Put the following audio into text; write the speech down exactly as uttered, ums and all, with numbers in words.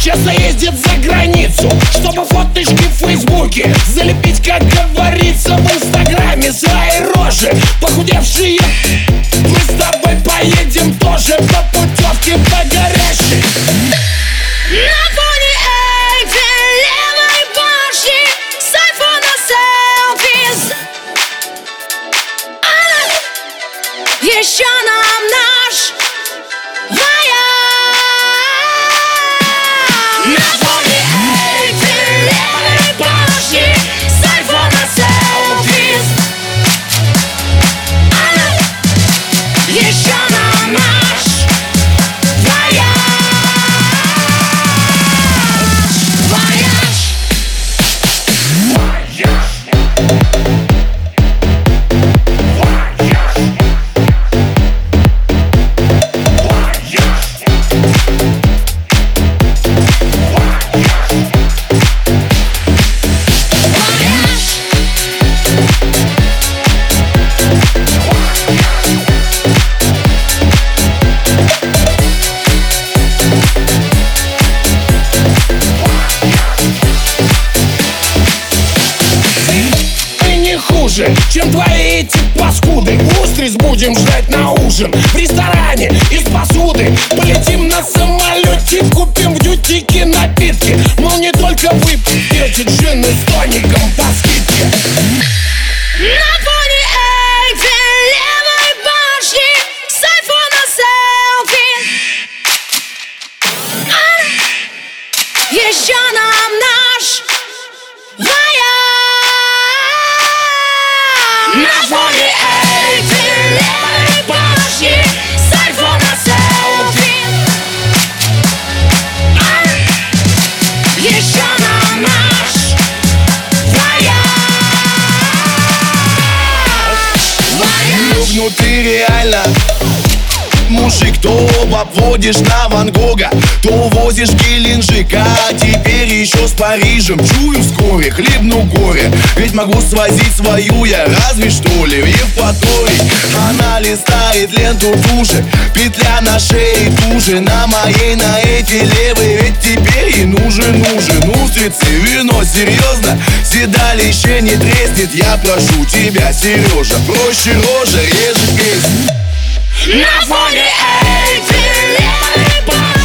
часто ездит за границу, чтобы фоточки в фейсбуке залепить, как говорится, в инстаграме свои рожи похудевшие. Мы с тобой поедем тоже по путевке по горящей. На фоне Эйфелевой башни с айфона селфи. А еще нам наш вояж. На фоне Эйфелевой башни с айфона селфи. А еще нам наш вояж. Чем твои эти паскуды. Устриц будем ждать на ужин в ресторане из посуды. Полетим на самолете, купим в дьютике напитки. Мол, не только вы пьете джин с тоником по скидке. На фоне Эйфелевой башни с айфона селфи. А еще нам наш вояж. На фоне Эйфелевой башни с айфона селфи. А еще нам наш вояж. Вояж. Ну ты реально мужик, то обводишь на Ван Гога, то возишь Геленджик, а теперь еще с Парижем. Чую вскоре, хлебну горе, ведь могу свозить свою я разве что ли в Евпаторий. Она листает ленту туже, петля на шее туже. На моей, на эти левой, ведь теперь и нужен, нужен устрицы, вино, серьезно, седалище не треснет. Я прошу тебя, Сережа, проще рожа, реже песня. На фоне Эйфелевой башни